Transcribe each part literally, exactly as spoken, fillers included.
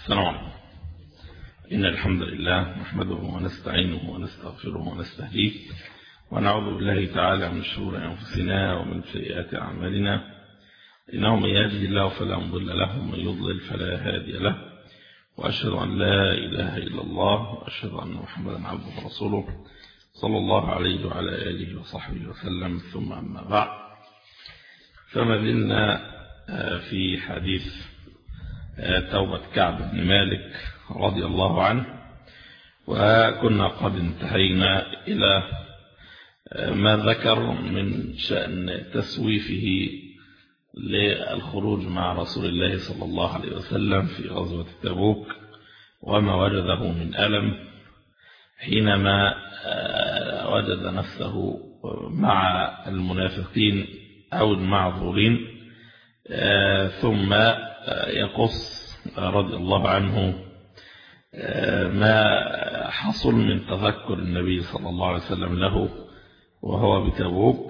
السلام عليكم. إن الحمد لله نحمده ونستعينه ونستغفره ونستهديه ونعوذ بالله تعالى من شرور أنفسنا ومن سيئات أعمالنا، إنه من يهده الله فلا مضل له ومن يضلل فلا هادي له، وأشهد أن لا إله إلا الله وأشهد أن محمدا عبده ورسوله صلى الله عليه وعلى آله وصحبه وسلم. ثم أما بعد، فما زلنا في حديث توبة كعب بن مالك رضي الله عنه، وكنا قد انتهينا إلى ما ذكر من شأن تسويفه للخروج مع رسول الله صلى الله عليه وسلم في غزوة تبوك، وما وجده من ألم حينما وجد نفسه مع المنافقين أو المعذورين. ثم يقص رضي الله عنه ما حصل من تذكر النبي صلى الله عليه وسلم له وهو بتبوك،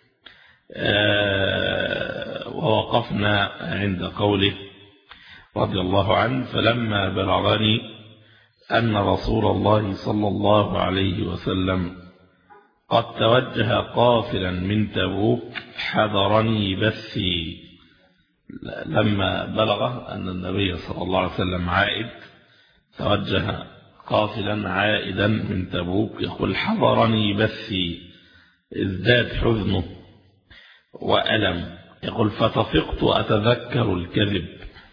ووقفنا عند قوله رضي الله عنه: فلما بلغني أن رسول الله صلى الله عليه وسلم قد توجه قافلا من تبوك حذرني بثي. لما بلغ أن النبي صلى الله عليه وسلم عائد، توجه قافلا عائدا من تبوك، يقول: حضرني بثي، ازداد حزنه وألم. يقول: فتفقت أتذكر الكذب.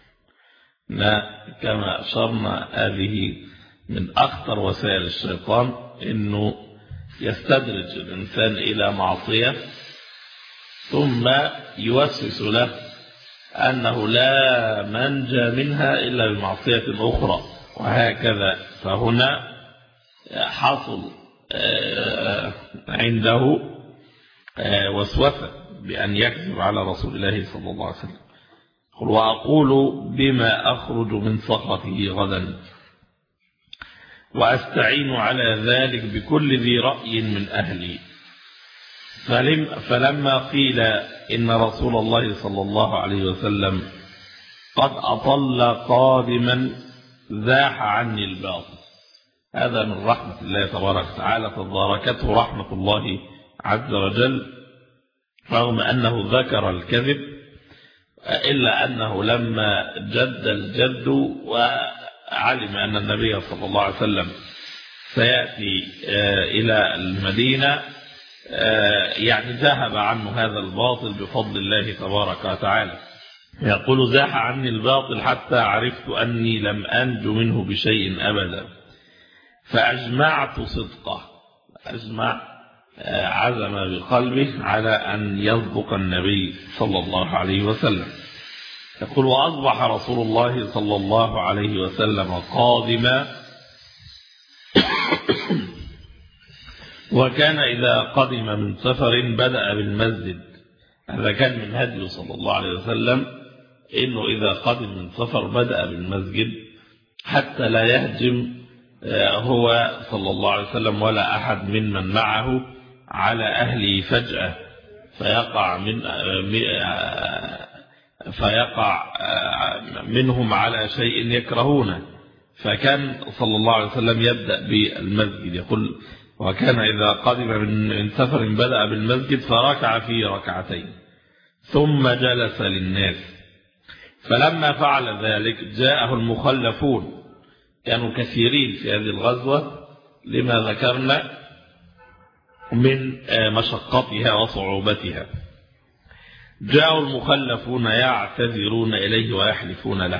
كما أشرنا، هذه من أخطر وسائل الشيطان، إنه يستدرج الإنسان إلى معصية ثم يوسوس له أنه لا منجى منها إلا بمعصية أخرى، وهكذا. فهنا حصل عنده وسوسة بأن يكذب على رسول الله صلى الله عليه وسلم. قل: وأقول بما أخرج من سخطه غدا، وأستعين على ذلك بكل ذي رأي من أهلي. فلما قيل إن رسول الله صلى الله عليه وسلم قد أطل قادما زاح عني الباطل. هذا من رحمة الله تبارك وتعالى، تداركته رحمة الله عز وجل، رغم أنه ذكر الكذب، إلا أنه لما جد الجد وعلم أن النبي صلى الله عليه وسلم سيأتي إلى المدينة، يعني ذهب عنه هذا الباطل بفضل الله تبارك وتعالى. يقول: زاح عني الباطل حتى عرفت أني لم أنج منه بشيء أبدا، فأجمعت صدقه. أجمع، عزم بقلبه على أن يصدق النبي صلى الله عليه وسلم. يقول: وأصبح رسول الله صلى الله عليه وسلم قادما، وكان إذا قدم من سفر بدأ بالمسجد. هذا كان من هديه صلى الله عليه وسلم، إنه إذا قدم من سفر بدأ بالمسجد حتى لا يهجم هو صلى الله عليه وسلم ولا أحد ممن معه على أهله فجأة، فيقع من فيقع منهم على شيء يكرهونه. فكان صلى الله عليه وسلم يبدأ بالمسجد. يقول: وكان إذا قدم من سفر بدأ بالمسجد فركع فيه ركعتين ثم جلس للناس. فلما فعل ذلك جاءه المخلفون، كانوا كثيرين في هذه الغزوة لما ذكرنا من مشقتها وصعوبتها. جاءوا المخلفون يعتذرون إليه ويحلفون له،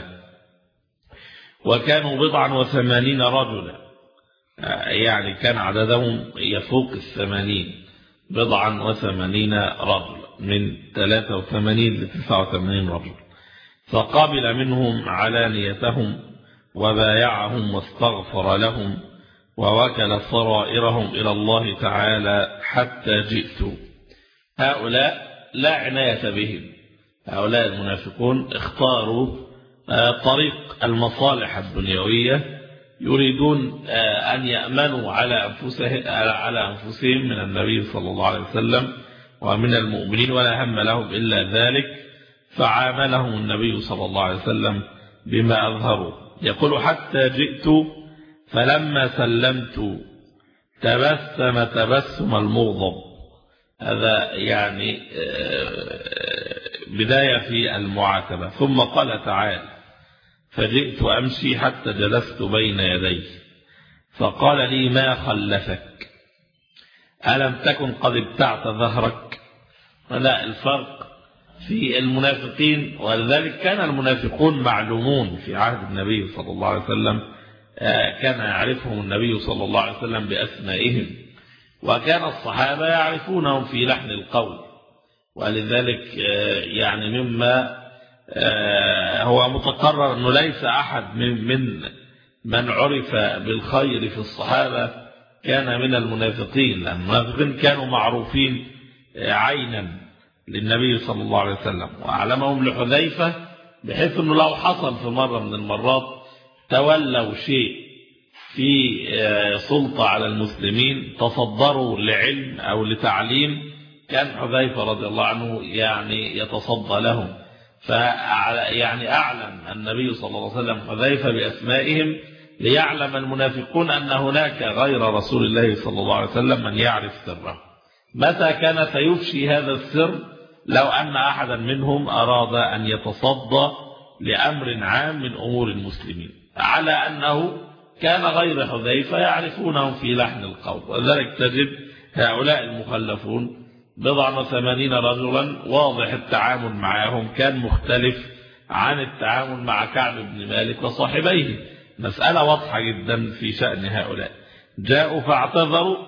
وكانوا بضعا وثمانين رجلا، يعني كان عددهم يفوق الثمانين، بضعا وثمانين رجل، من ثلاثة وثمانين لتسعة وثمانين رجل. فقابل منهم علانيتهم وبايعهم واستغفر لهم ووكل سرائرهم إلى الله تعالى حتى جئت. هؤلاء لا عناية بهم، هؤلاء المنافقون اختاروا طريق المصالح الدنيوية، يريدون أن يأمنوا على أنفسهم على أنفسهم من النبي صلى الله عليه وسلم ومن المؤمنين، ولا هم لهم إلا ذلك. فعاملهم النبي صلى الله عليه وسلم بما أظهروا، يقول حتى جئت فلما سلمت تبسم تبسم المغضب. هذا يعني بداية في المعاتبة. ثم قال تعالى فجئت أمشي حتى جلست بين يديه فقال لي ما خلفك ألم تكن قد ابتعت ظهرك. لا الفرق في المنافقين، ولذلك كان المنافقون معلومون في عهد النبي صلى الله عليه وسلم، كان يعرفهم النبي صلى الله عليه وسلم بأسمائهم، وكان الصحابة يعرفونهم في لحن القول. ولذلك يعني مما هو متقرر أنه ليس أحد من من من عرف بالخير في الصحابة كان من المنافقين، لأن المنافقين كانوا معروفين عينا للنبي صلى الله عليه وسلم، وأعلمهم لحذيفة بحيث أنه لو حصل في مرة من المرات تولوا شيء في سلطة على المسلمين تصدروا لعلم أو لتعليم كان حذيفة رضي الله عنه يعني يتصدى لهم. فيعني أعلم النبي صلى الله عليه وسلم حذيفة بأسمائهم ليعلم المنافقون أن هناك غير رسول الله صلى الله عليه وسلم من يعرف سره. متى كان سيفشي هذا السر؟ لو أن أحدا منهم أراد أن يتصدى لأمر عام من أمور المسلمين، على أنه كان غير حذيفة يعرفونهم في لحن القول. وذلك تجد هؤلاء المخلفون بضع وثمانين رجلا واضح التعامل معهم كان مختلف عن التعامل مع كعب بن مالك وصاحبيه. مسألة واضحة جدا في شأن هؤلاء. جاءوا فاعتذروا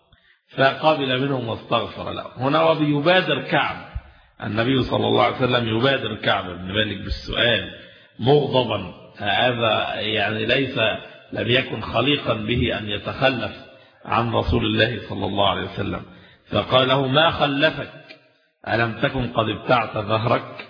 فقبل منهم واستغفر لهم. هنا وبيبادر كعب، النبي صلى الله عليه وسلم يبادر كعب بن مالك بالسؤال مغضبا. هذا يعني ليس لم يكن خليقا به أن يتخلف عن رسول الله صلى الله عليه وسلم، فقال له ما خلفك ألم تكن قد ابتعت ظهرك؟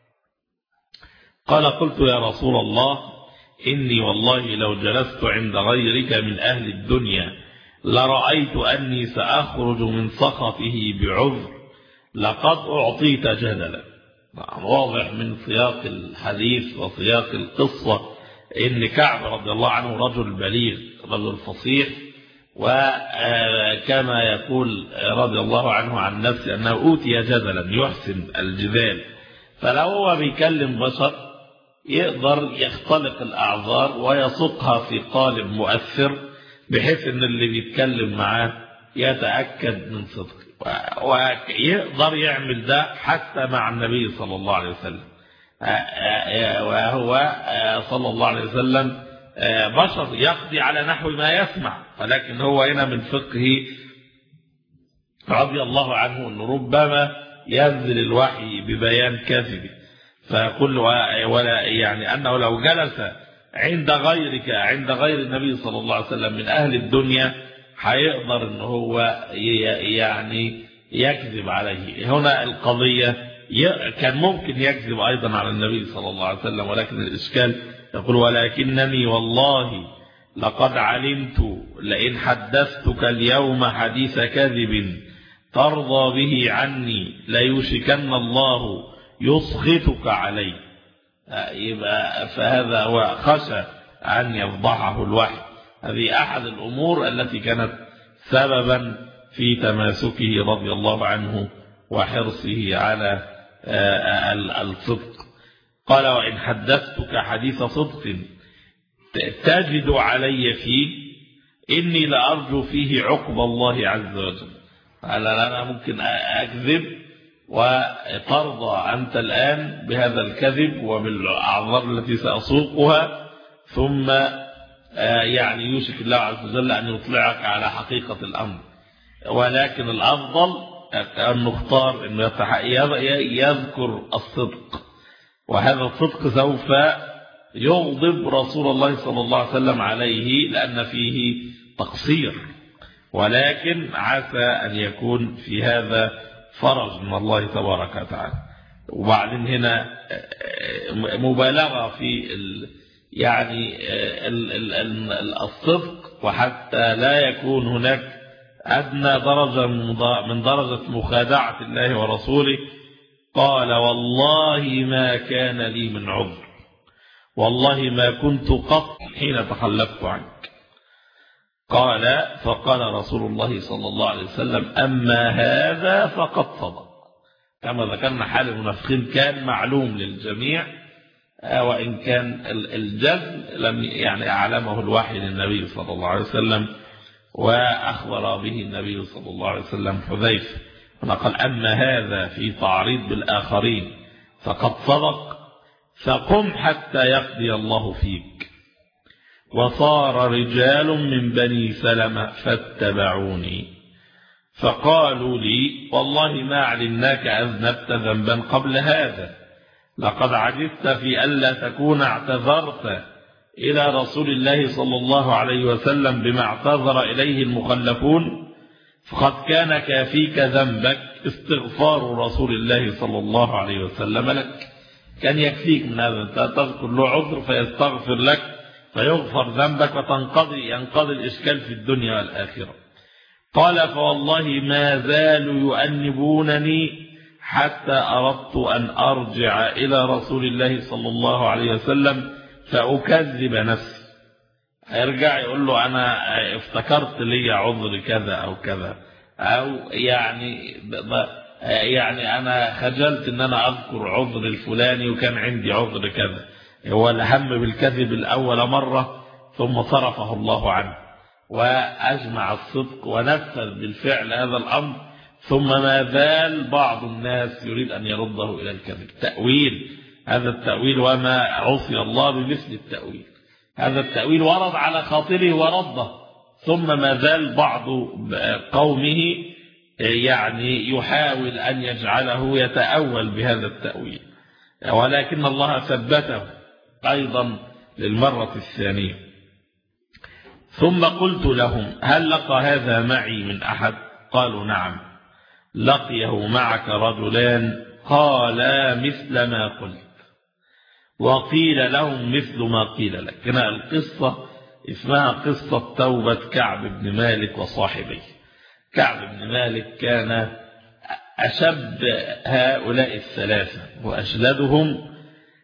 قال قلت يا رسول الله إني والله لو جلست عند غيرك من أهل الدنيا لرأيت أني سأخرج من سخطه بعذر لقد أعطيت جدلا. واضح من سياق الحديث وسياق القصة إن كعب رضي الله عنه رجل بليغ رجل فصيح، وكما يقول رضي الله عنه عن نفسه أنه أوتي جدلا يحسن الجدال. فلو هو بيكلم بشر يقدر يختلق الأعذار ويسوقها في قالب مؤثر بحيث أن اللي بيتكلم معاه يتأكد من صدقه، ويقدر يعمل ده حتى مع النبي صلى الله عليه وسلم. وهو صلى الله عليه وسلم بشر يقضي على نحو ما يسمع، ولكن هو هنا من فقهه رضي الله عنه أنه ربما ينزل الوحي ببيان كذبه، فيقول ولا يعني أنه لو جلس عند غيرك عند غير النبي صلى الله عليه وسلم من أهل الدنيا هيقدر أنه هو يعني يكذب عليه. هنا القضية كان ممكن يكذب أيضا على النبي صلى الله عليه وسلم، ولكن الإشكال يقول ولكنني والله لقد علمت لئن حدثتك اليوم حديث كذب ترضى به عني ليوشكن الله يسخطك علي. يبقى فهذا هو خشى أن يفضحه الوحي. هذه أحد الأمور التي كانت سببا في تماسكه رضي الله عنه وحرصه على الصدق. قال وإن حدثتك حديث صدق تجد علي فيه إني لأرجو فيه عقب الله عز وجل. قال أنا ممكن أكذب وترضى أنت الآن بهذا الكذب وبالأعذار التي سأسوقها، ثم يعني يوشك الله عز وجل أن يطلعك على حقيقة الأمر. ولكن الأفضل أن نختار أن يذكر الصدق، وهذا الصدق سوف يغضب رسول الله صلى الله عليه وسلم عليه لأن فيه تقصير، ولكن عسى أن يكون في هذا فرج من الله تبارك وتعالى. وبعدين هنا مبالغة في ال يعني ال ال الصدق، وحتى لا يكون هناك أدنى درجة من درجة مخادعة الله ورسوله. قال والله ما كان لي من عذر، والله ما كنت قط حين تخلفت عنك. قال فقال رسول الله صلى الله عليه وسلم أما هذا فقد صدق. كما ذكرنا حال المنافقين كان معلوم للجميع، وإن كان الجزم لم يعني أعلمه الوحي للنبي صلى الله عليه وسلم، وأخبر به النبي صلى الله عليه وسلم حذيفة فقال أما هذا في تعريض بالآخرين فقد صدق، فقم حتى يقضي الله فيك. وصار رجال من بني سلمة فاتبعوني فقالوا لي والله ما علمناك أذنبت ذنبا قبل هذا، لقد عجزت في ألا تكون اعتذرت إلى رسول الله صلى الله عليه وسلم بما اعتذر إليه المخلفون، فقد كان كافيك ذنبك استغفار رسول الله صلى الله عليه وسلم لك. كان يكفيك من هذا، أنت تذكر له عذر فيستغفر لك فيغفر ذنبك وتنقضي ينقضي الإشكال في الدنيا والآخرة. قال فوالله ما زالوا يؤنبونني حتى أردت أن أرجع إلى رسول الله صلى الله عليه وسلم فأكذب نفسي. يرجع يقول له أنا افتكرت لي عذر كذا أو كذا، أو يعني يعني أنا خجلت أن أنا أذكر عذر الفلاني وكان عندي عذر كذا. هو الهم بالكذب الأول مرة ثم صرفه الله عنه وأجمع الصدق ونفذ بالفعل هذا الأمر، ثم ما زال بعض الناس يريد أن يرده إلى الكذب. تأويل هذا التأويل، وما عصي الله بمثل التأويل. هذا التأويل ورد على خاطره ورده، ثم ما زال بعض قومه يعني يحاول أن يجعله يتأول بهذا التأويل، ولكن الله ثبته أيضا للمرة الثانية. ثم قلت لهم هل لقى هذا معي من أحد؟ قالوا نعم لقيه معك رجلان قالا مثل ما قلت وقيل لهم مثل ما قيل لك. هنا القصة اسمها قصة توبة كعب بن مالك وصاحبيه. كعب بن مالك كان أشب هؤلاء الثلاثة وأجلدهم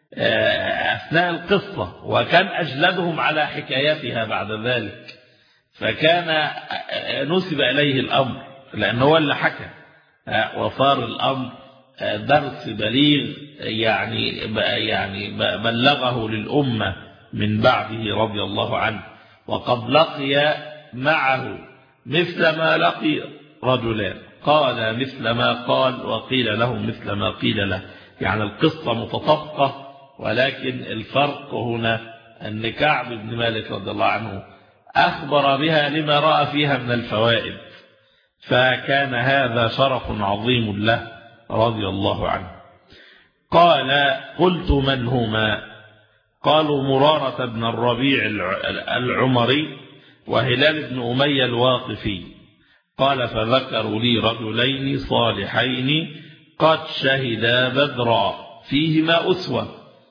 أثناء القصة، وكان أجلدهم على حكايتها بعد ذلك، فكان نسب إليه الأمر لأنه هو اللي حكى، وصار الأمر درس بليغ يعني يعني بلغه للأمة من بعده رضي الله عنه. وقد لقي معه مثل ما لقي رجلان قال مثل ما قال وقيل له مثل ما قيل له، يعني القصة متطابقة، ولكن الفرق هنا أن كعب بن مالك رضي الله عنه أخبر بها لما رأى فيها من الفوائد، فكان هذا شرف عظيم له رضي الله عنه. قال قلت من هما؟ قالوا مرارة بن الربيع العمري وهلال بن أمية الواقفي. قال فذكروا لي رجلين صالحين قد شهدا بدرا فيهما أسوة.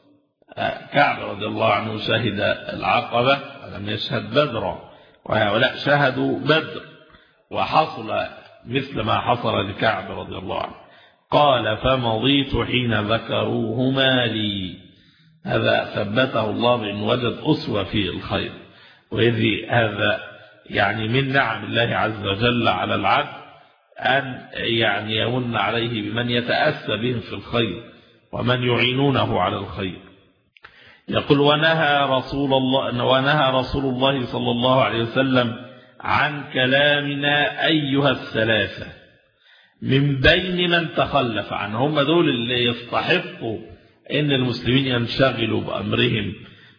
كعب رضي الله عنه شهد العقبة ولم يشهد بدرا، وهؤلاء شهدوا بدر وحصل مثل ما حصل لكعب رضي الله عنه. قال فمضيت حين ذكروهما لي. هذا ثبته الله بأن وجد أسوة في الخير، وإذ هذا يعني من نعم الله عز وجل على العبد أن يعني يمن عليه بمن يتأسى بهم في الخير ومن يعينونه على الخير. يقول ونهى رسول الله ونهى رسول الله صلى الله عليه وسلم عن كلامنا أيها الثلاثة من بين من تخلف عنه. هم دول اللي يستحقوا إن المسلمين ينشغلوا بأمرهم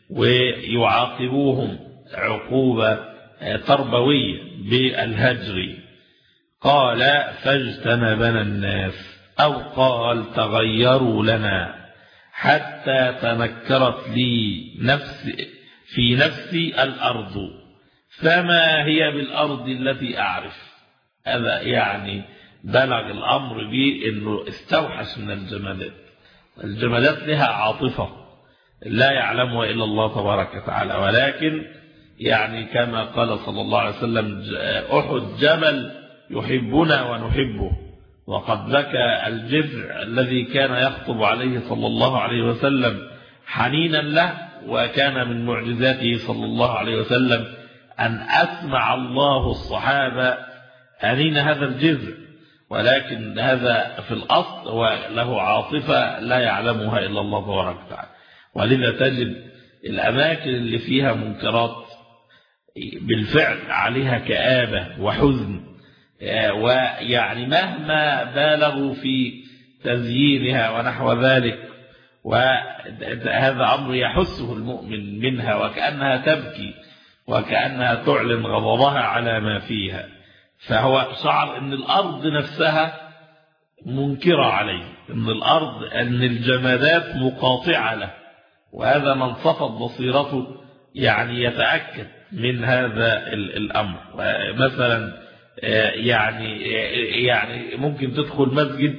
ويعاقبوهم عقوبة تربوية بالهجر. قال فاجتنبنا الناس، أو قال تغيروا لنا حتى تنكرت لي نفس في نفسي الأرض فما هي بالأرض التي أعرف. هذا يعني بلغ الأمر بي أنه استوحش من الجمالات. الجمالات لها عاطفة لا يعلمها إلا الله تبارك وتعالى، ولكن يعني كما قال صلى الله عليه وسلم أحد جبل يحبنا ونحبه. وقد بكى الجذع الذي كان يخطب عليه صلى الله عليه وسلم حنينا له، وكان من معجزاته صلى الله عليه وسلم أن أسمع الله الصحابة أنين هذا الجذع، ولكن هذا في الأصل وله عاطفة لا يعلمها إلا الله تبارك وتعالى. ولذا تجد الأماكن اللي فيها منكرات بالفعل عليها كآبة وحزن، ويعني مهما بالغوا في تزيينها ونحو ذلك، وهذا أمر يحسه المؤمن منها وكأنها تبكي وكأنها تعلن غضبها على ما فيها. فهو شعر أن الأرض نفسها منكرة عليه، أن الأرض أن الجمادات مقاطعة له، وهذا من صفت بصيرته يعني يتأكد من هذا الأمر. مثلا يعني يعني ممكن تدخل مسجد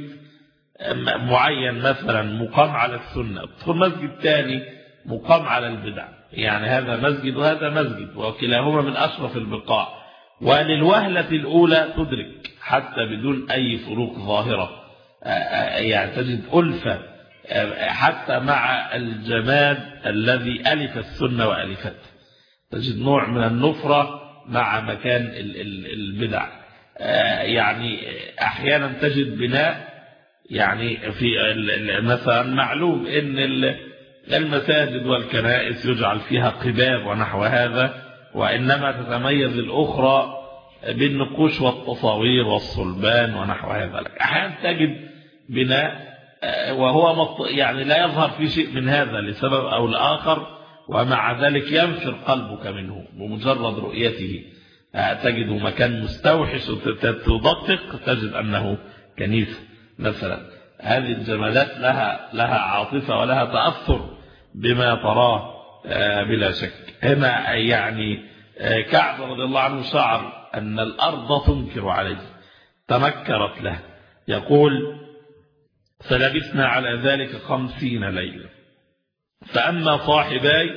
معين مثلا مقام على السنة، تدخل مسجد ثاني مقام على البدع، يعني هذا مسجد وهذا مسجد وكلاهما من أشرف البقاع، وللوهلة الأولى تدرك حتى بدون أي فروق ظاهرة، يعني تجد ألفة حتى مع الجماد الذي ألف السنة وألفته، تجد نوع من النفرة مع مكان البدع. يعني أحيانا تجد بناء، يعني في مثلا معلوم ان المساجد والكنائس يجعل فيها قباب ونحو هذا، وإنما تتميز الأخرى بالنقوش والتصاوير والصلبان ونحو هذا. أحيانا تجد بناء وهو يعني لا يظهر في شيء من هذا لسبب أو لآخر، ومع ذلك ينفر قلبك منه بمجرد رؤيته. تجد مكان مستوحش وتدقق تجد أنه كنيسة مثلا. هذه الجمالات لها لها عاطفة ولها تأثر بما تراه بلا شك. هنا يعني كعب رضي الله عنه شعر أن الأرض تنكر عليه، تنكرت له. يقول: فلبثنا على ذلك خمسين ليلة، فأما صاحباي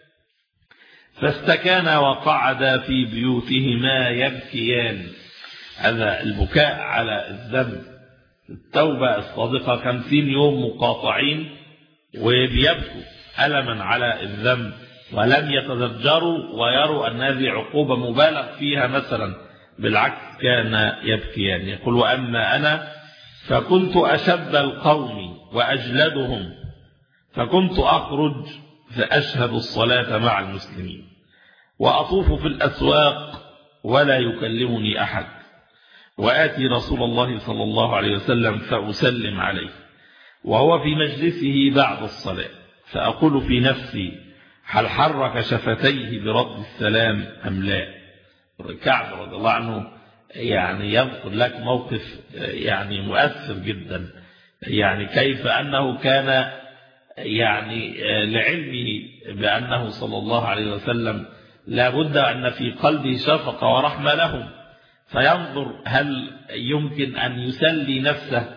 فاستكانا وقعدا في بيوتهما يبكيان. هذا البكاء على الذنب، التوبة الصادقة، خمسين يوم مقاطعين وبيبكوا ألما على الذنب، ولم يتزجروا ويروا أن هذه عقوبة مبالغ فيها مثلا، بالعكس كان يبكيان. يقول: وأما أنا فكنت أشب القوم وأجلدهم، فكنت أخرج فأشهد الصلاة مع المسلمين، وأطوف في الأسواق ولا يكلمني أحد، وآتي رسول الله صلى الله عليه وسلم فأسلم عليه وهو في مجلسه بعد الصلاة، فأقول في نفسي: هل حرك شفتيه برد السلام أم لا؟ كعب رضي الله عنه يعني يذكر لك موقف يعني مؤثر جدا، يعني كيف أنه كان يعني لعلمه بأنه صلى الله عليه وسلم لا بد أن في قلبه شفقة ورحمة لهم، فينظر هل يمكن أن يسلي نفسه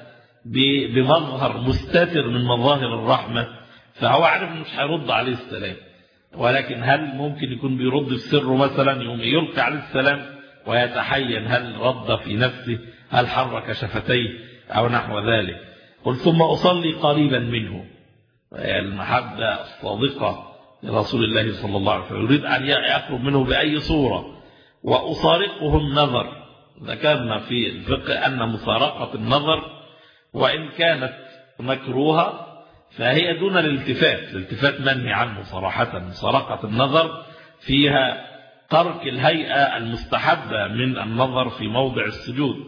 بمظهر مستتر من مظاهر الرحمة، فهو عارف مش هيرد عليه السلام، ولكن هل ممكن يكون بيرد في سره مثلا، يوم يلقي عليه السلام ويتحين هل رد في نفسه، هل حرك شفتيه أو نحو ذلك. قل: ثم أصلي قريبا منه، المحبة الصادقة لرسول الله صلى الله عليه وسلم، يريد أن يقرب منه بأي صورة، وأصارقه النظر. ذكرنا في الفقه أن مصارقة النظر وإن كانت مكروهة فهي دون الالتفات، الالتفات منهي عنه صراحة. مصارقة النظر فيها ترك الهيئة المستحبة من النظر في موضع السجود،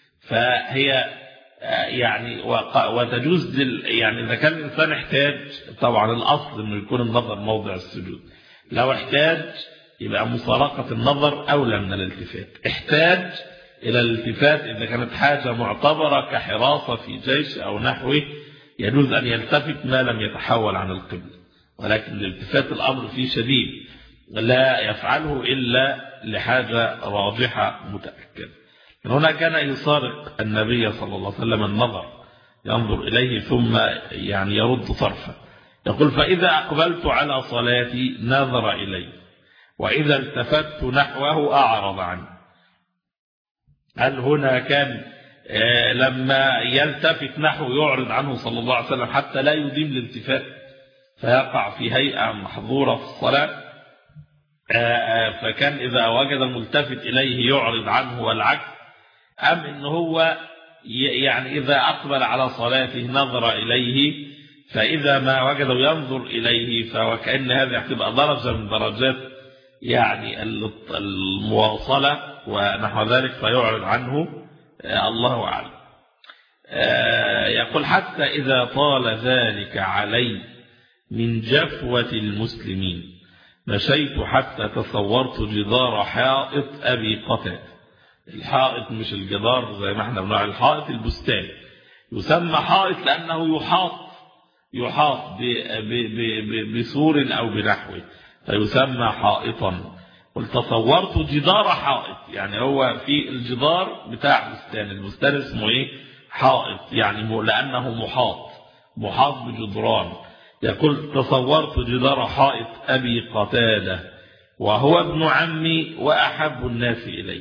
فهي يعني وتجوز يعني إذا كان الإنسان احتاج، طبعا الأصل أنه يكون النظر موضع السجود، لو احتاج يبقى مصارقة النظر أولى من الالتفات. احتاج إلى الالتفات إذا كانت حاجة معتبرة كحراسة في جيش أو نحوه، يجوز أن يلتفت ما لم يتحول عن القبلة، ولكن الالتفات الأمر فيه شديد، لا يفعله إلا لحاجة راجحة متأكدة. هنا كان يصارق النبي صلى الله عليه وسلم النظر، ينظر إليه ثم يعني يرد طرفه. يقول: فإذا أقبلت على صلاتي نظر إلي، وإذا التفت نحوه أعرض عنه. هل هنا كان لما يلتفت نحوه يعرض عنه صلى الله عليه وسلم حتى لا يديم الالتفات؟ فيقع في هيئة محظورة في الصلاة، فكان إذا وجد ملتفت إليه يعرض عنه والعكس، أم إن هو يعني إذا أقبل على صلاته نظر إليه، فإذا ما وجده ينظر إليه، فوكأن هذا يعتبر درجة من درجات يعني المواصلة ونحو ذلك، فيعرض عنه. الله أعلم. يقول حتى إذا طال ذلك علي من جفوة المسلمين مشيت حتى تصورت جدار حائط أبي قتادة. الحائط مش الجدار زي ما احنا بنقول، الحائط البستان يسمى حائط لأنه يحاط يحاط بسور أو بنحوه فيسمى حائطا. قل تصورت جدار حائط، يعني هو في الجدار بتاع بستان، البستان اسمه ايه؟ حائط، يعني لأنه محاط محاط بجدران. يقول تصورت جدار حائط أبي قتادة وهو ابن عمي وأحب الناس إلي،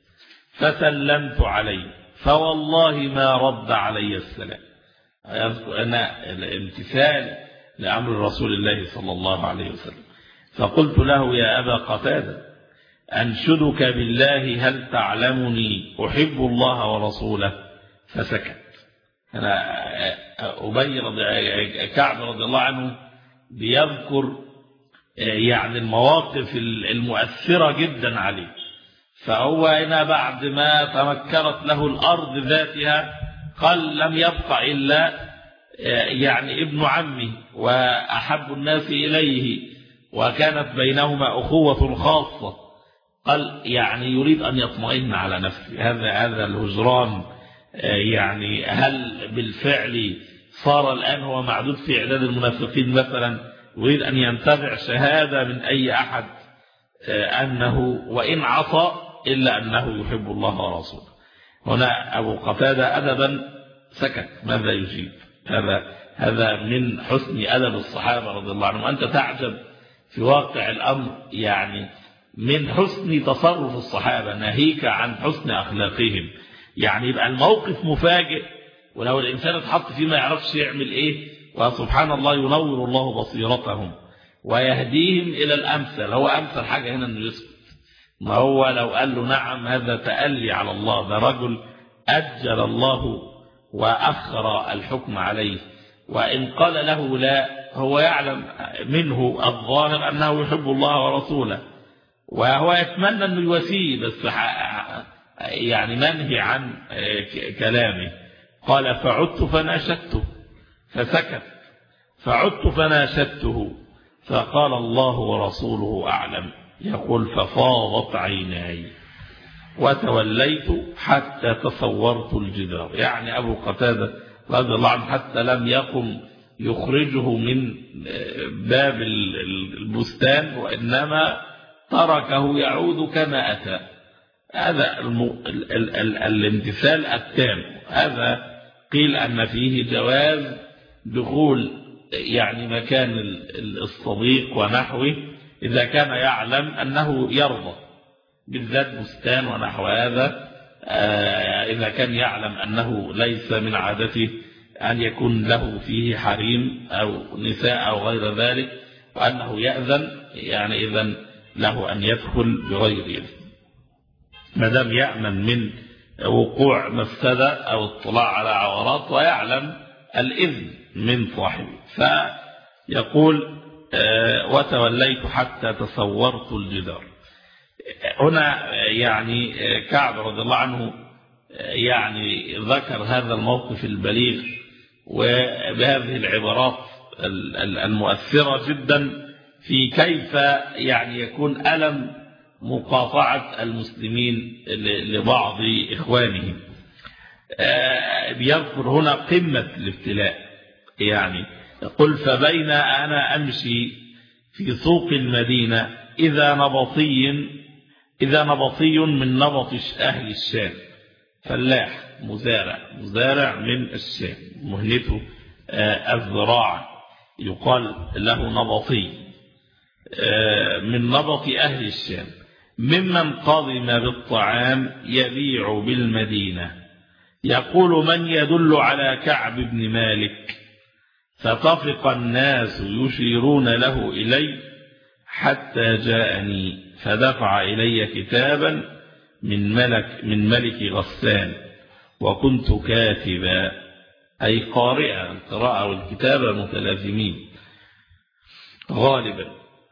فسلمت عليه فوالله ما رد علي السلام. أنا الامتثال لأمر رسول الله صلى الله عليه وسلم. فقلت له يا أبا قتادة أنشدك بالله هل تعلمني أحب الله ورسوله؟ فسكت. أنا أبي رضي كعب رضي الله عنه بيذكر يعني المواقف المؤثرة جدا عليه، فهو هنا بعد ما تمكرت له الأرض ذاتها قال لم يبقى إلا يعني ابن عمي وأحب الناس إليه وكانت بينهما أخوة خاصة، قال يعني يريد أن يطمئن على نفسه. هذا هذا الهجران يعني هل بالفعل صار الآن هو معدود في إعداد المنافقين مثلا؟ يريد أن ينتبع شهادة من أي أحد أنه وإن عصى إلا أنه يحب الله ورسوله. هنا أبو قتادة أدبا سكت، ماذا يجيب؟ هذا هذا من حسن أدب الصحابة رضي الله عنهم. أنت تعجب في واقع الأمر يعني من حسن تصرف الصحابة ناهيك عن حسن أخلاقهم. يعني يبقى الموقف مفاجئ، ولو الإنسان اتحط فيه ما يعرفش يعمل إيه، وسبحان الله ينور الله بصيرتهم ويهديهم إلى الأمثل. هو أمثل حاجة هنا أنه يسكت، ما هو لو قال له نعم هذا تألي على الله، ده رجل أجل الله وأخر الحكم عليه، وإن قال له لا هو يعلم منه الظاهر أنه يحب الله ورسوله وهو يتمنى أنه يواسيه، بس يعني منهي عن كلامه. قال فعدت فناشدته فسكت، فعدت فناشدته فقال الله ورسوله أعلم. يقول ففاضت عيناي وتوليت حتى تصورت الجدار. يعني أبو قتادة رضي الله عنه حتى لم يقم يخرجه من باب البستان، وإنما تركه يعود كما أتى. هذا الامتثال التام. هذا قيل أن فيه جواز دخول يعني مكان الصديق ونحوه إذا كان يعلم أنه يرضى، بالذات بستان ونحو هذا، إذا كان يعلم أنه ليس من عادته أن يكون له فيه حريم أو نساء أو غير ذلك، وأنه يأذن، يعني إذن له أن يدخل بغير إذن ما دام يأمن من وقوع مفسدة أو اطلاع على عورات ويعلم الإذن من صاحبه. فيقول وتوليت حتى تصورت الجدار. هنا يعني كعب رضي الله عنه يعني ذكر هذا الموقف البليغ وبهذه العبارات المؤثرة جدا في كيف يعني يكون ألم مقاطعة المسلمين لبعض إخوانهم. بيذكر هنا قمة الابتلاء، يعني يقول فبين أنا أمشي في سوق المدينة إذا نبطي إذا نبطي من نبط أهل الشام، فلاح مزارع مزارع من الشام مهنته الزراعة، يقال له نبطي من نبط أهل الشام، ممن قضم بالطعام يبيع بالمدينة، يقول من يدل على كعب بن مالك؟ فطفق الناس يشيرون له إلي حتى جاءني فدفع إلي كتابا من ملك من ملك غسان وكنت كاتبا أي قارئا. القراءة والكتابة متلازمين غالبا.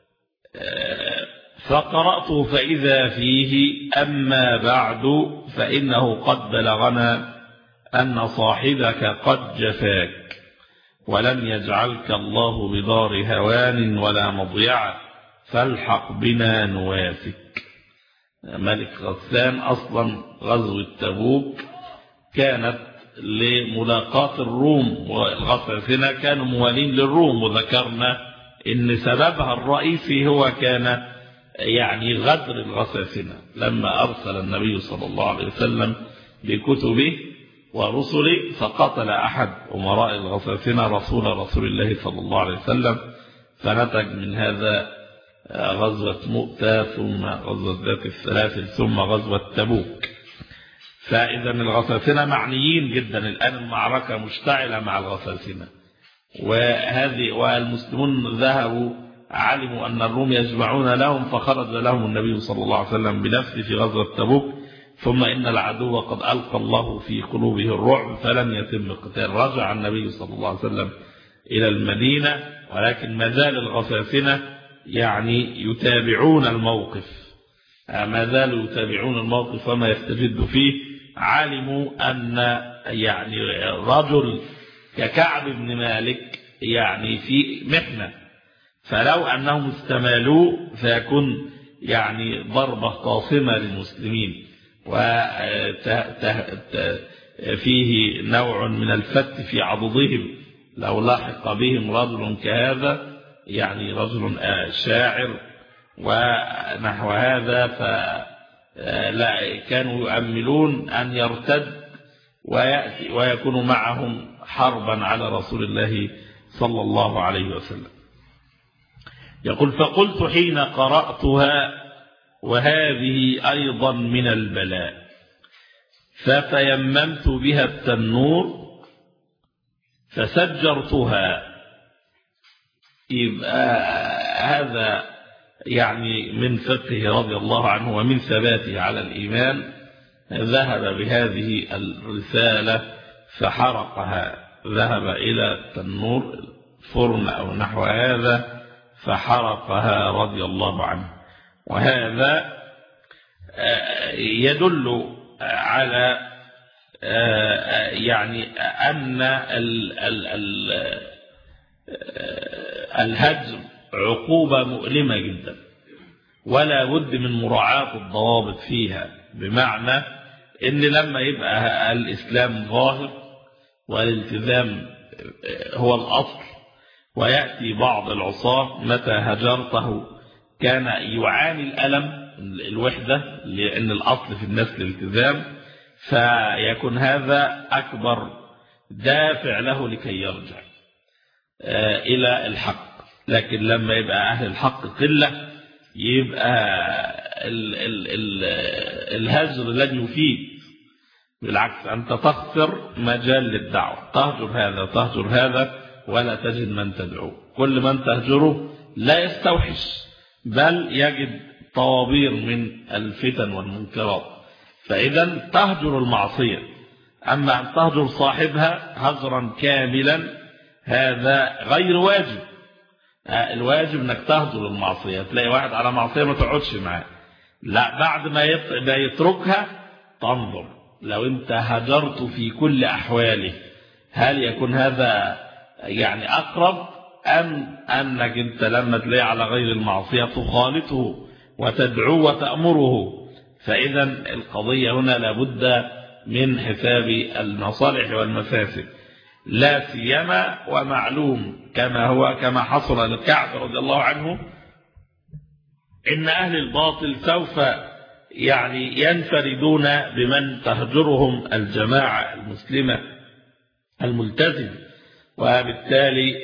فقرأت فإذا فيه أما بعد فإنه قد بلغنا أن صاحبك قد جفاك ولم يجعلك الله بدار هوان ولا مضيعة فالحق بنا نوافك. ملك غسان أصلا غزوة تبوك كانت لملاقاة الروم، والغساسنة كانوا موالين للروم، وذكرنا إن سببها الرئيسي هو كان يعني غدر الغساسنة لما أرسل النبي صلى الله عليه وسلم بكتبه ورسله فقتل أحد أمراء الغساسنة رسول رسول الله صلى الله عليه وسلم، فنتج من هذا غزوة مؤتة ثم غزوة ذات السلاسل ثم غزوة تبوك. فإذا الغساسنة معنيين جدا الآن، المعركة مشتعلة مع الغساسنة، وهذه والمسلمون ذهبوا علموا أن الروم يجمعون لهم فخرج لهم النبي صلى الله عليه وسلم بنفسه في غزوة تبوك. ثم إن العدو قد ألقى الله في قلوبه الرعب فلم يتم القتال. رجع النبي صلى الله عليه وسلم إلى المدينة، ولكن ما زال الغساسنة يعني يتابعون الموقف، ما زالوا يتابعون الموقف وما يستجد فيه. علموا أن يعني رجل ككعب بن مالك يعني في محنة، فلو أنهم استمالوه فيكون يعني ضربة قاصمة للمسلمين، وفيه نوع من الفت في عضدهم لو لاحق بهم رجل كهذا، يعني رجل شاعر ونحو هذا، فلا كانوا يؤملون أن يرتد ويأتي ويكون معهم حربا على رسول الله صلى الله عليه وسلم. يقول فقلت حين قرأتها وهذه أيضا من البلاء فتيممت بها التنور فسجرتها. يبقى هذا يعني من فقهه رضي الله عنه ومن ثباته على الإيمان، ذهب بهذه الرسالة فحرقها، ذهب إلى التنور فرن أو نحو هذا فحرقها رضي الله عنه. وهذا يدل على يعني أن الهجر عقوبة مؤلمة جدا، ولا بد من مراعاة الضوابط فيها، بمعنى ان لما يبقى الإسلام ظاهر والالتزام هو الأصل، ويأتي بعض العصاة متى هجرته كان يعاني الألم الوحدة لأن الأصل في الناس الالتزام، فيكون هذا أكبر دافع له لكي يرجع إلى الحق. لكن لما يبقى أهل الحق قلة يبقى ال ال ال الهجر لن يفيد، بالعكس أنت تخسر مجال للدعوة، تهجر هذا تهجر هذا ولا تجد من تدعو، كل من تهجره لا يستوحش بل يجد طوابير من الفتن والمنكرات. فإذا تهجر المعصية، أما أن تهجر صاحبها هجرا كاملا هذا غير واجب. الواجب انك تهجر المعصية، تلاقي واحد على معصية ما تقعدش معاه، لا بعد ما يتركها تنظر لو انت هجرت في كل أحواله هل يكون هذا يعني أقرب أم أنك انت لما تلاقي على غير المعصية تخالطه وتدعوه وتأمره. فإذا القضية هنا لابد من حساب المصالح والمفاسد، لا سيما ومعلوم كما هو كما حصل لكعب رضي الله عنه إن أهل الباطل سوف يعني ينفردون بمن تهجرهم الجماعة المسلمة الملتزمة، وبالتالي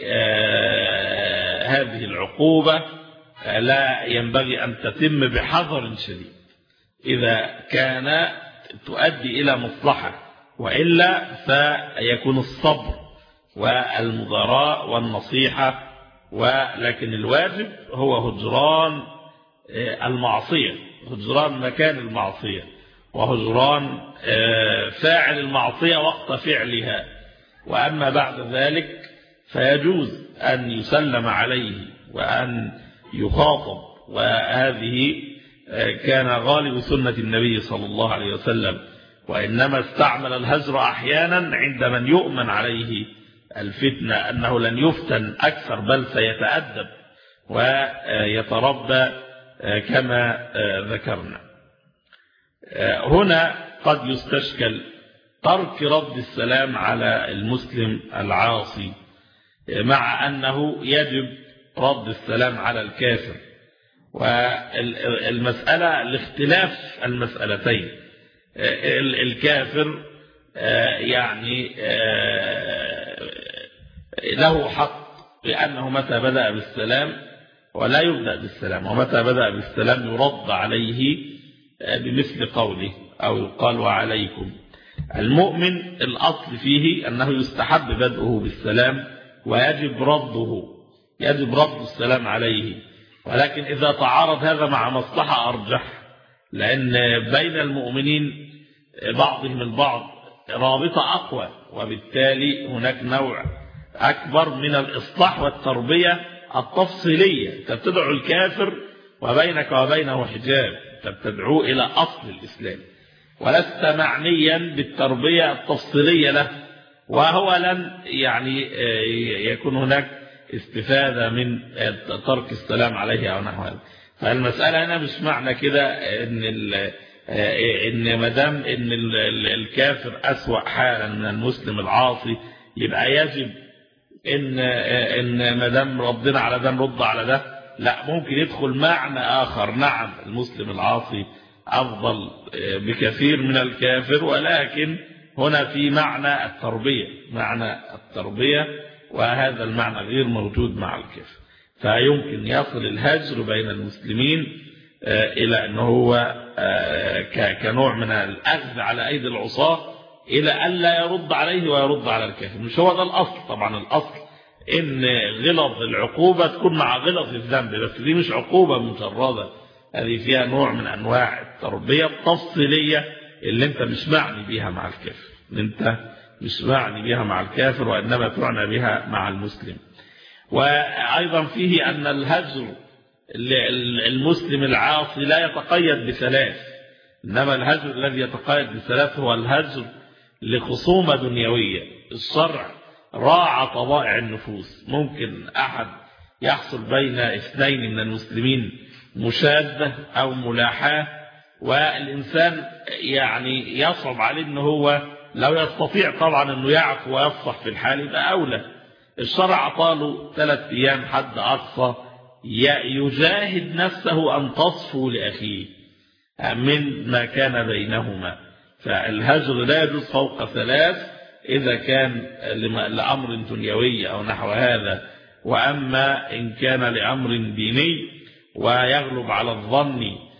آه هذه العقوبة آه لا ينبغي أن تتم بحذر شديد إذا كان تؤدي إلى مصلحة، وإلا فيكون الصبر والمضاراة والنصيحة، ولكن الواجب هو هجران المعصية، هجران مكان المعصية، وهجران فاعل المعصية وقت فعلها. وأما بعد ذلك فيجوز أن يسلم عليه وأن يخاطب، وهذه كان غالب سنة النبي صلى الله عليه وسلم، وإنما استعمل الهجر أحيانا عند من يؤمن عليه الفتنة أنه لن يفتن أكثر بل سيتأدب ويتربى كما ذكرنا. هنا قد يستشكل ترك رد السلام على المسلم العاصي، مع أنه يجب رد السلام على الكافر، والمسألة لاختلاف المسألتين. الكافر يعني له حق لأنه متى بدأ بالسلام ولا يبدأ بالسلام، ومتى بدأ بالسلام يرد عليه بمثل قوله أو يقال وعليكم. المؤمن الأصل فيه أنه يستحب بدءه بالسلام ويجب رده، يجب رد السلام عليه، ولكن إذا تعارض هذا مع مصلحة أرجح، لأن بين المؤمنين بعضهم البعض رابطة أقوى، وبالتالي هناك نوع أكبر من الإصلاح والتربية التفصيلية. تدعو الكافر وبينك وبينه حجاب، تدعوه إلى أصل الإسلام، ولست معنيا بالتربية التفصيلية له، وهو لن يعني يكون هناك استفادة من ترك السلام عليه أو نحو هذا. فالمسألة هنا مش معنى كده إن إن مدام إن الكافر أسوأ حالا من المسلم العاصي يبقى يجب إن إن مدام ردنا على ده نرد على ده. لا، ممكن يدخل معنى آخر. نعم، المسلم العاصي أفضل بكثير من الكافر، ولكن هنا في معنى التربية، معنى التربية، وهذا المعنى غير موجود مع الكافر. فيمكن يصل الهجر بين المسلمين إلى أنه هو كنوع من الأخذ على أيدي العصاة إلى ألا يرد عليه ويرد على الكافر. مش هو ده الأصل طبعا، الأصل إن غلظ العقوبة تكون مع غلظ الذنب، بس دي مش عقوبة مجردة، هذه فيها نوع من أنواع التربية التفصيلية اللي أنت مش معني بيها مع الكافر، أنت مش معني بها مع الكافر، وإنما تعنى بها مع المسلم. وأيضا فيه أن الهجر المسلم العاصي لا يتقيد بثلاث، إنما الهجر الذي يتقيد بثلاث هو الهجر لخصومة دنيوية. الشرع راعى طبائع النفوس، ممكن أحد يحصل بين اثنين من المسلمين مشادة أو ملاحاة، والإنسان يعني يصعب عليه أنه هو لو يستطيع طبعا أنه يعفو ويفصح في الحال يبقى أولى. الشرع طاله ثلاث أيام حد أقصى يجاهد نفسه أن تصفو لأخيه من ما كان بينهما. فالهجر لا يجوز فوق ثلاث إذا كان لأمر دنيوي أو نحو هذا، وأما إن كان لأمر ديني ويغلب على الظن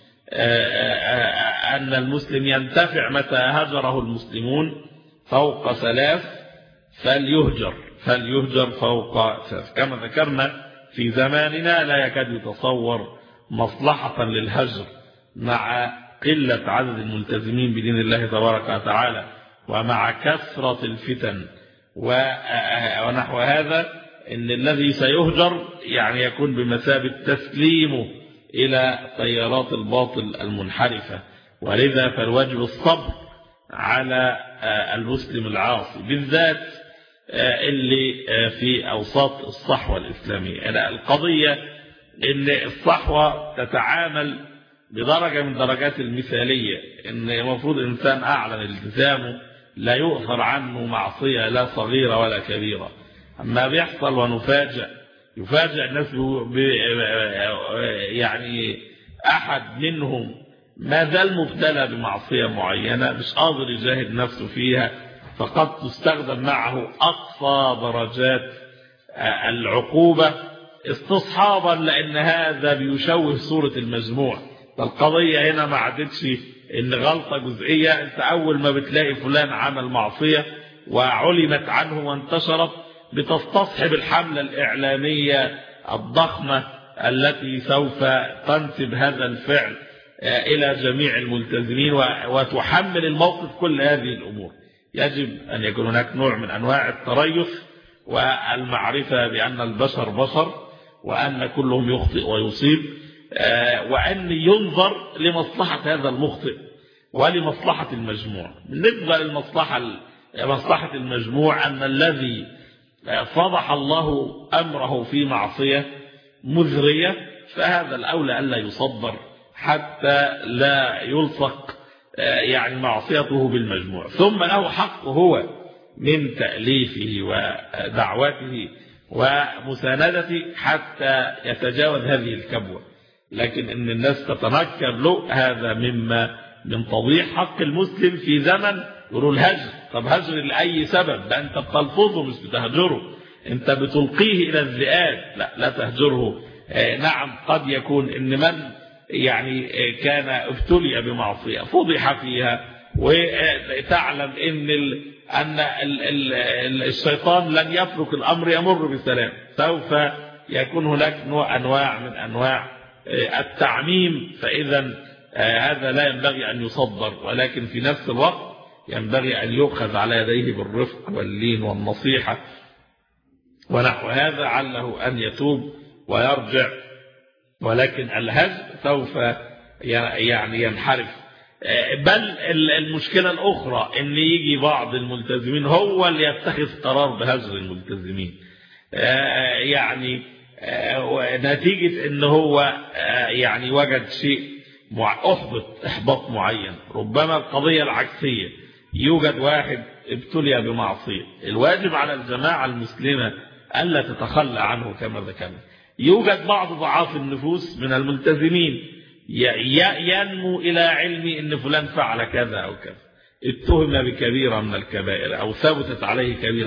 أن المسلم ينتفع متى هجره المسلمون فوق ثلاث فليهجر فليهجر فوق ثلاث. كما ذكرنا في زماننا لا يكاد يتصور مصلحة للهجر مع قلة عدد الملتزمين بدين الله تبارك وتعالى، ومع كثرة الفتن ونحو هذا، إن الذي سيهجر يعني يكون بمثابة تسليمه إلى تيارات الباطل المنحرفة. ولذا فالواجب الصبر على المسلم العاصي بالذات اللي في أوساط الصحوة الإسلامية. القضية إن الصحوة تتعامل بدرجة من درجات المثالية، إن المفروض إنسان أعلن التزامه لا يؤثر عنه معصية لا صغيرة ولا كبيرة. أما بيحصل ونفاجأ يفاجأ الناس يعني أحد منهم ما زال مبتلى بمعصية معينة مش قادر يجاهد نفسه فيها، فقد تستخدم معه أقصى درجات العقوبة استصحابا، لأن هذا بيشوه صورة المجموع. فالقضية هنا ما عادتش إن غلطة جزئية، أنت أول ما بتلاقي فلان عمل معصية وعلمت عنه وانتشرت بتستصحب الحملة الإعلامية الضخمة التي سوف تنسب هذا الفعل إلى جميع الملتزمين وتحمل الموقف كل هذه الأمور. يجب أن يكون هناك نوع من أنواع التريث والمعرفة بأن البشر بشر وأن كلهم يخطئ ويصيب، وأن ينظر لمصلحة هذا المخطئ ولمصلحة المجموع. بالنسبة للمصلحة مصلحة المجموع أن الذي فضح الله أمره في معصية مزرية فهذا الأولى ألا يصدر حتى لا يلصق يعني معصيته بالمجموع، ثم له حق هو من تأليفه ودعوته ومساندته حتى يتجاوز هذه الكبوة. لكن ان الناس تتنكر له هذا مما من تضييع حق المسلم في زمن يقولوا الهجر. طب هجر لأي سبب؟ ده انت بتلفظه مش بتهجره، انت بتلقيه الى الذئاب. لا لا تهجره. آه نعم قد يكون ان من يعني كان ابتلي بمعصية فضح فيها وتعلم ان ال أن ال ال الشيطان لن يترك الأمر يمر بسلام، سوف يكون هناك نوع أنواع من أنواع التعميم، فإذا هذا لا ينبغي أن يصدر، ولكن في نفس الوقت ينبغي أن يؤخذ على يديه بالرفق واللين والنصيحة ونحو هذا عله أن يتوب ويرجع. ولكن الهجر سوف يعني ينحرف. بل المشكلة الأخرى أن يجي بعض الملتزمين هو اللي يتخذ قرار بهجر الملتزمين، يعني نتيجة أنه هو يعني وجد شيء أحبط إحباط معين. ربما القضية العكسية، يوجد واحد ابتلي بمعصية، الواجب على الجماعة المسلمة ألا تتخلى عنه كما ذكرنا. يوجد بعض ضعاف النفوس من الملتزمين ينمو إلى علم إن فلان فعل كذا أو كذا، اتهم بكبيرة من الكبائر أو ثبتت عليه كبيرة،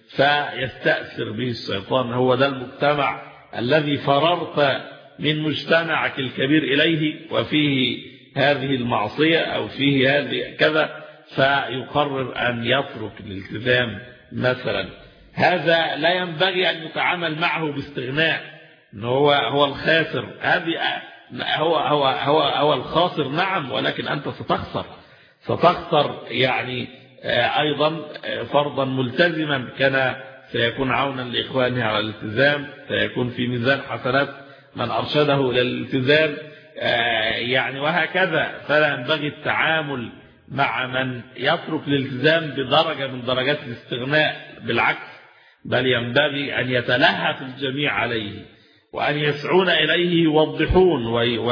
فيستأثر به الشيطان. هو ده المجتمع الذي فررت من مجتمعك الكبير إليه وفيه هذه المعصية أو فيه هذه كذا، فيقرر أن يترك الالتزام مثلا. هذا لا ينبغي أن يتعامل معه باستغناء، إنه هو هو الخاسر. هذه هو هو هو هو الخاسر نعم، ولكن أنت ستخسر ستخسر يعني أيضا فرضا ملتزما كان سيكون عونا لإخوانه على الالتزام، سيكون في ميزان حسنات من أرشده إلى الالتزام يعني وهكذا. فلا ينبغي التعامل مع من يترك الالتزام بدرجة من درجات الاستغناء، بالعكس بل ينبغي أن يتلهف الجميع عليه وأن يسعون إليه يوضحون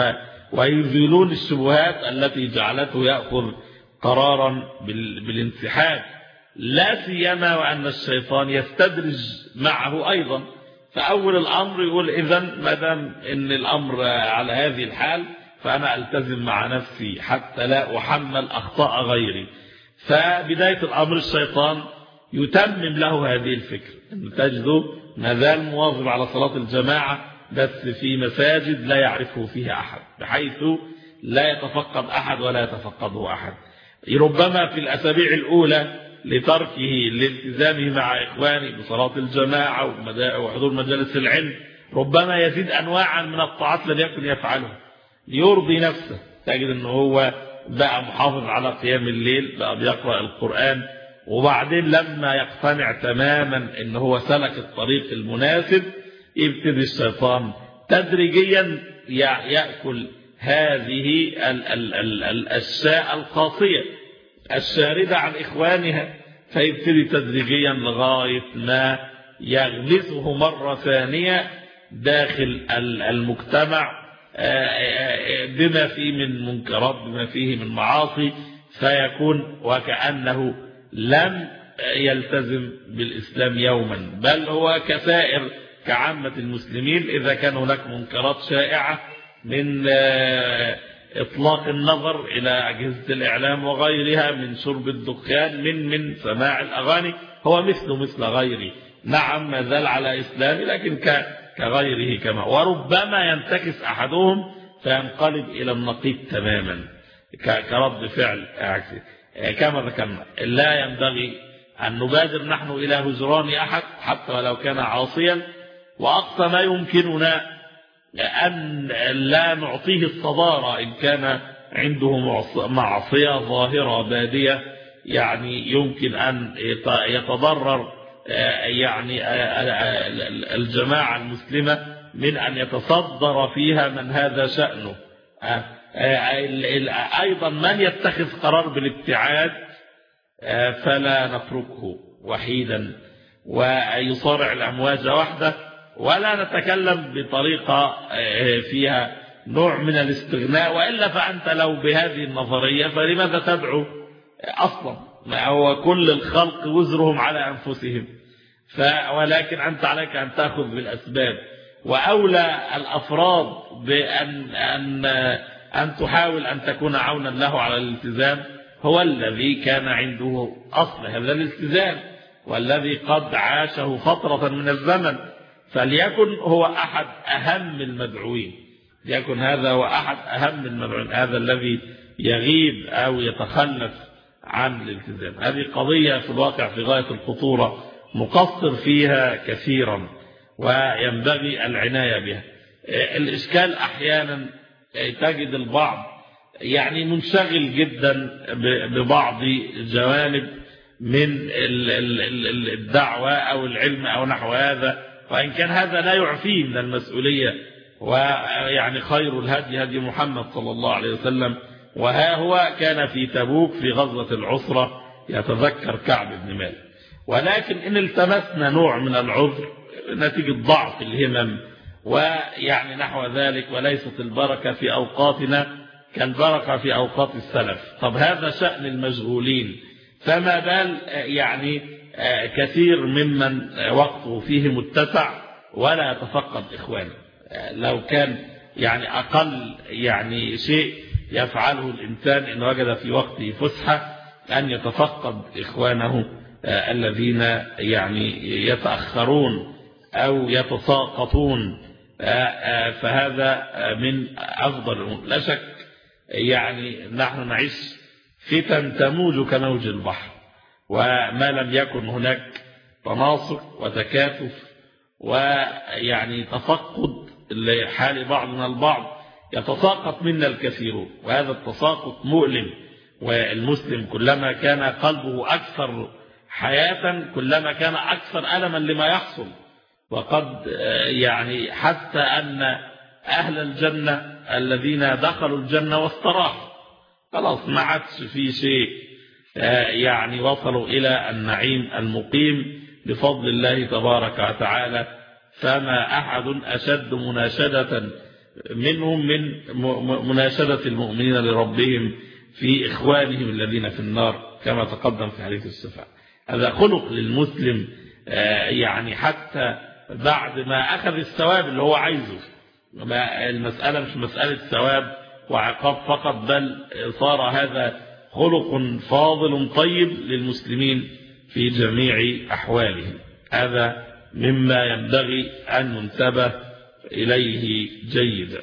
ويزيلون الشبهات التي جعلته يأخذ قرارا بالانسحاب، لا سيما وأن الشيطان يستدرج معه أيضا. فأول الأمر يقول إذن ما دام إن الأمر على هذه الحال فأنا ألتزم مع نفسي حتى لا أحمل أخطاء غيري. فبداية الأمر الشيطان يتمم له هذه الفكرة، أن تجده ما زال مواظب على صلاة الجماعة بس في مساجد لا يعرفه فيها أحد، بحيث لا يتفقد أحد ولا يتفقده أحد. ربما في الأسابيع الأولى لتركه لالتزامه مع إخوانه بصلاة الجماعة وحضور مجالس العلم ربما يزيد أنواعا من الطاعات لم يكن يفعلها ليرضي نفسه. تجد أنه هو بقى محافظ على قيام الليل، بقى بيقرأ القرآن، وبعدين لما يقتنع تماما أنه هو سلك الطريق المناسب يبتدي الشيطان تدريجيا يأكل هذه الأشياء القاسية الشاردة عن إخوانها، فيبتدي تدريجيا لغاية ما يغمسه مرة ثانية داخل المجتمع بما فيه من منكرات بما فيه من معاصي، فيكون وكأنه لم يلتزم بالإسلام يوما، بل هو كسائر كعامة المسلمين. إذا كان هناك منكرات شائعة من إطلاق النظر إلى أجهزة الإعلام وغيرها، من شرب الدخان، من من سماع الأغاني، هو مثله مثل غيره. نعم ما زال على إسلام لكن كغيره كما، وربما ينتكس أحدهم فينقلب إلى النقيض تماما كرد فعل عكسي كما ذكرنا. لا ينبغي أن نبادر نحن إلى هجران أحد حتى ولو كان عاصيا، وأقصى ما يمكننا أن لا نعطيه الصدارة إن كان عنده معصية ظاهرة بادية يعني يمكن أن يتضرر يعني الجماعة المسلمة من أن يتصدر فيها من هذا شأنه. أيضا من يتخذ قرار بالابتعاد فلا نتركه وحيدا ويصارع الأمواج وحده، ولا نتكلم بطريقة فيها نوع من الاستغناء، وإلا فأنت لو بهذه النظرية فلماذا تدعو أصلا؟ هو كل الخلق وزرهم على أنفسهم، ولكن أنت عليك أن تأخذ بالأسباب، وأولى الأفراد بأن أن أن تحاول أن تكون عونا له على الالتزام هو الذي كان عنده أصل هذا الالتزام، والذي قد عاشه فترة من الزمن، فليكن هو أحد أهم المدعوين، ليكن هذا هو أحد أهم المدعوين، هذا الذي يغيب أو يتخلف عن الالتزام. هذه قضية في الواقع في غاية الخطورة مقصر فيها كثيرا وينبغي العناية بها. الإشكال أحيانا تجد البعض يعني منشغل جدا ببعض جوانب من الدعوة أو العلم أو نحو هذا، وإن كان هذا لا يعفيه من المسؤولية. ويعني خير الهدي هدي محمد صلى الله عليه وسلم، وها هو كان في تبوك في غزوة العسرة يتذكر كعب بن مالك. ولكن إن التمسنا نوع من العذر نتيجة ضعف الهمم ويعني نحو ذلك، وليست البركة في أوقاتنا كالبركة في أوقات السلف. طب هذا شأن المشغولين، فما بال يعني كثير ممن وقته فيه متسع ولا يتفقد إخوانه. لو كان يعني أقل يعني شيء يفعله الإنسان إن وجد في وقته فسحة أن يتفقد إخوانه الذين يعني يتأخرون أو يتساقطون، فهذا من أفضل. لا شك يعني نحن نعيش فتن تموج كموج البحر، وما لم يكن هناك تناصر وتكاتف ويعني تفقد لحال بعضنا البعض يتساقط منا الكثيرون، وهذا التساقط مؤلم. والمسلم كلما كان قلبه أكثر حياة كلما كان أكثر ألما لما يحصل. وقد يعني حتى أن أهل الجنة الذين دخلوا الجنة واستراحوا خلاص ما عادش في شيء، يعني وصلوا إلى النعيم المقيم بفضل الله تبارك وتعالى. فما أحد أشد مناشدة منهم من مناشدة المؤمنين لربهم في إخوانهم الذين في النار كما تقدم في حديث الشفاعة. هذا خلق للمسلم، يعني حتى بعد ما أخذ الثواب اللي هو عايزه. المسألة مش مسألة ثواب وعقاب فقط، بل صار هذا خلق فاضل طيب للمسلمين في جميع أحوالهم. هذا مما ينبغي أن ننتبه إليه جيدا.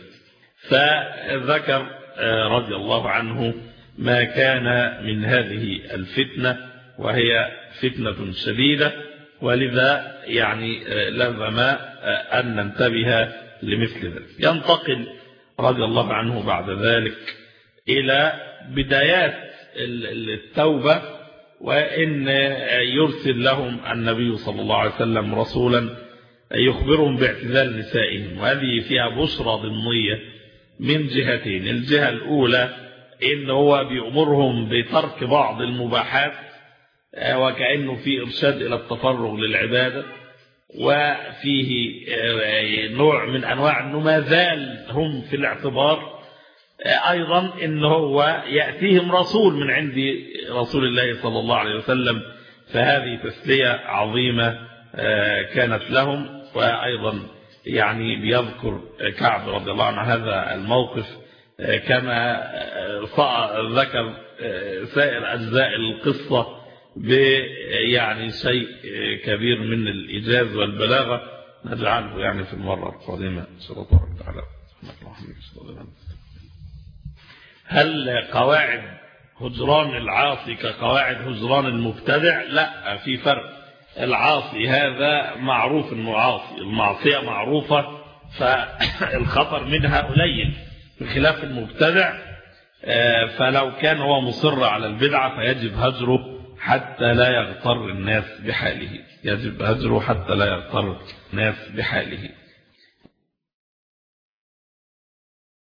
فذكر رضي الله عنه ما كان من هذه الفتنة، وهي فتنة شديدة، ولذا يعني لازم أن ننتبه لمثل ذلك. ينتقل رضي الله عنه بعد ذلك إلى بدايات التوبة، وإن يرسل لهم النبي صلى الله عليه وسلم رسولا يخبرهم باعتزال نسائهم، وهذه فيها بشرى ضمنية من جهتين. الجهة الأولى إن هو بيأمرهم بترك بعض المباحات وكأنه في إرشاد إلى التفرغ للعبادة، وفيه نوع من أنواع أنه ما زال هم في الاعتبار. أيضا إن هو يأتيهم رسول من عند رسول الله صلى الله عليه وسلم، فهذه تسلية عظيمة كانت لهم. وأيضا يعني بيذكر كعب رضي الله عنه هذا الموقف كما ذكر سائر أجزاء القصة بيعني شيء كبير من الإيجاز والبلاغة، نجعله يعني في المرة القادمة إن شاء الله تعالى. هل قواعد هجران العاصي كقواعد هجران المبتدع، لا، في فرق. العاصي هذا معروف انه عاصي، المعصية معروفة فالخطر منها قليل، بخلاف المبتدع فلو كان هو مصر على البدعة فيجب هجره حتى لا يغتر الناس بحاله، يجب هجره حتى لا يغتر الناس بحاله.